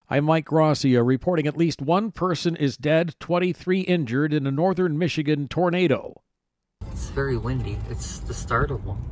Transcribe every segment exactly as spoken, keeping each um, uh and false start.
I'm Mike Gracia reporting at least one person is dead, twenty-three injured in a northern Michigan tornado. It's very windy. It's the start of one.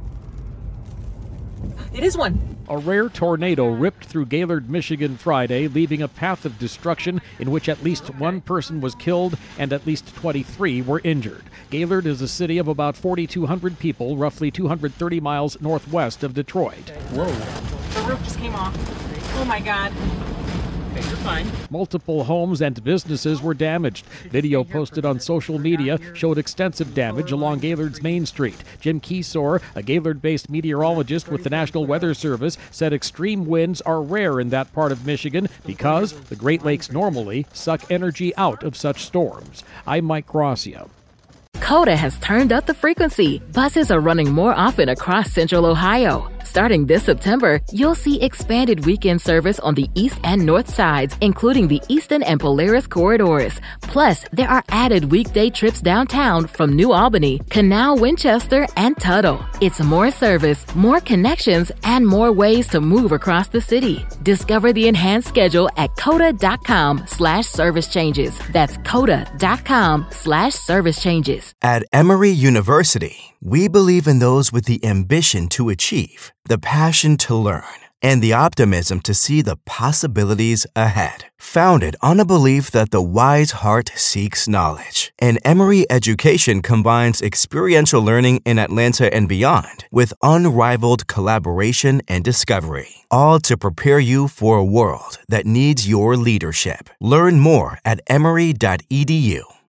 It is one. A rare tornado ripped through Gaylord, Michigan Friday, leaving a path of destruction in which at least one person was killed and at least twenty-three were injured. Gaylord is a city of about forty-two hundred people, roughly two hundred thirty miles northwest of Detroit. Whoa. The roof just came off. Oh my God. Okay, you're fine. Multiple homes and businesses were damaged. Video posted on social media showed extensive damage along Gaylord's Main Street. Jim Keesor, a Gaylord-based meteorologist with the National Weather Service, said extreme winds are rare in that part of Michigan because the Great Lakes normally suck energy out of such storms. I'm Mike Gracia. Coda has turned up the frequency. Buses are running more often across Central Ohio. Starting this September, you'll see expanded weekend service on the east and north sides, including the Eastern and Polaris corridors. Plus, there are added weekday trips downtown from New Albany, Canal, Winchester, and Tuttle. It's more service, more connections, and more ways to move across the city. Discover the enhanced schedule at coda.com slash service changes. That's coda.com slash service changes. At Emory University, we believe in those with the ambition to achieve, the passion to learn, and the optimism to see the possibilities ahead. Founded on a belief that the wise heart seeks knowledge, and Emory education combines experiential learning in Atlanta and beyond with unrivaled collaboration and discovery, all to prepare you for a world that needs your leadership. Learn more at emory dot e d u.